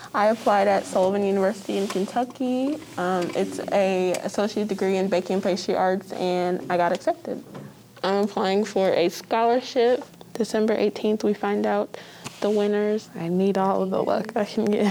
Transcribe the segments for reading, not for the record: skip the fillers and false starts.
I applied at Sullivan University in Kentucky. It's a associate degree in baking and pastry arts, and I got accepted. I'm applying for a scholarship. December 18th, we find out the winners. I need all of the luck I can get.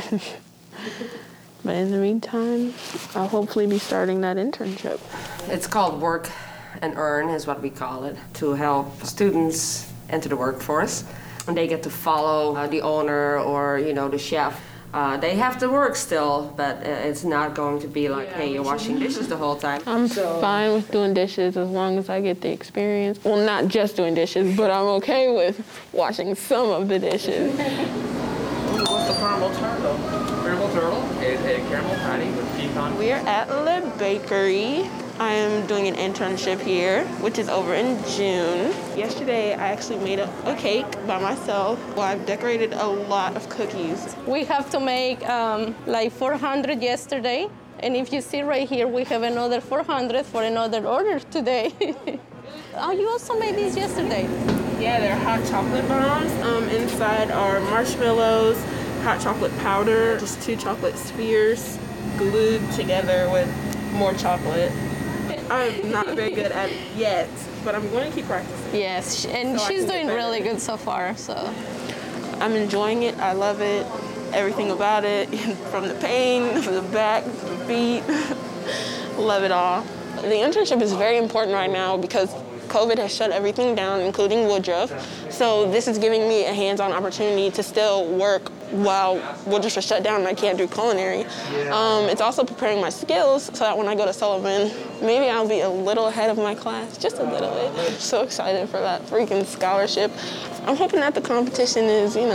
But in the meantime, I'll hopefully be starting that internship. It's called Work and Earn is what we call it, to help students enter the workforce. And they get to follow the owner or, the chef. They have to work still, but it's not going to be like, hey, you're washing dishes the whole time. I'm fine with doing dishes as long as I get the experience. Well, not just doing dishes, but I'm okay with washing some of the dishes. What's the caramel turtle? Caramel turtle is a caramel patty with pecan. We're at Le Bakery. I am doing an internship here, which is over in June. Yesterday, I actually made a cake by myself. Well, I've decorated a lot of cookies. We have to make like 400 yesterday. And if you see right here, we have another 400 for another order today. Oh, you also made these yesterday? Yeah, they're hot chocolate bombs. Inside are marshmallows, hot chocolate powder, just 2 chocolate spheres glued together with more chocolate. I'm not very good at it yet, but I'm going to keep practicing. Yes, and she's doing really good so far, so. I'm enjoying it. I love it. Everything about it, from the pain, the back, the feet. Love it all. The internship is very important right now because COVID has shut everything down, including Woodruff. So this is giving me a hands-on opportunity to still work while Woodruff is shut down and I can't do culinary. It's also preparing my skills so that when I go to Sullivan, maybe I'll be a little ahead of my class, just a little bit. So excited for that freaking scholarship. I'm hoping that the competition is, so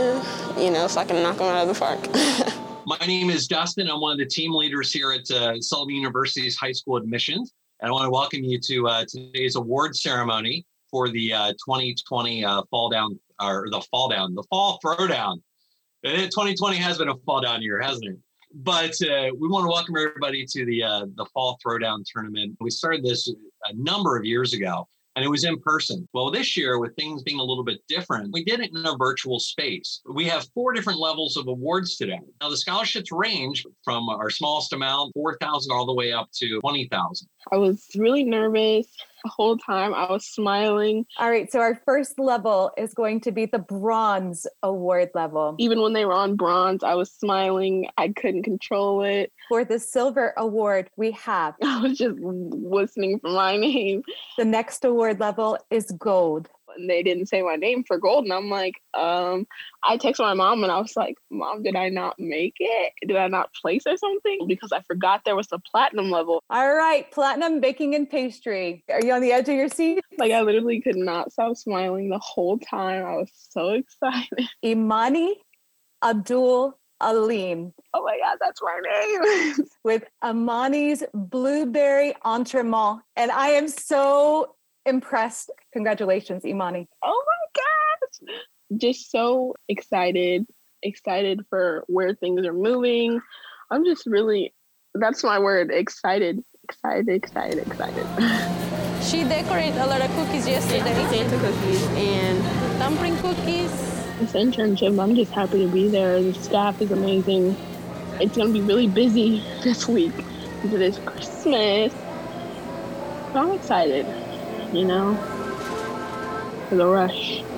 I can knock them out of the park. My name is Dustin. I'm one of the team leaders here at Sullivan University's high school admissions. And I want to welcome you to today's award ceremony for the 2020 Fall Throwdown. 2020 has been a fall down year, hasn't it? But we want to welcome everybody to the Fall Throwdown tournament. We started this a number of years ago, and it was in person. Well, this year, with things being a little bit different, we did it in a virtual space. We have 4 different levels of awards today. Now, the scholarships range from our smallest amount, $4,000, all the way up to $20,000. I was really nervous the whole time. I was smiling. All right, so our first level is going to be the bronze award level. Even when they were on bronze, I was smiling. I couldn't control it. For the silver award, we have... I was just listening for my name. The next award level is gold. And they didn't say my name for gold. And I'm like, I texted my mom and I was like, Mom, did I not make it? Did I not place or something? Because I forgot there was a platinum level. All right, platinum baking and pastry. Are you on the edge of your seat? Like, I literally could not stop smiling the whole time. I was so excited. Imani Abdul Alim. Oh my God, that's my name. With Imani's blueberry entremets. And I am so impressed. Congratulations, Imani. Oh my gosh. Just so excited for where things are moving. I'm just really, that's my word, excited. Excited. She decorated a lot of cookies yesterday. Santa cookies and dumpling cookies. This internship, I'm just happy to be there. The staff is amazing. It's going to be really busy this week because it is Christmas. But I'm excited, for the rush.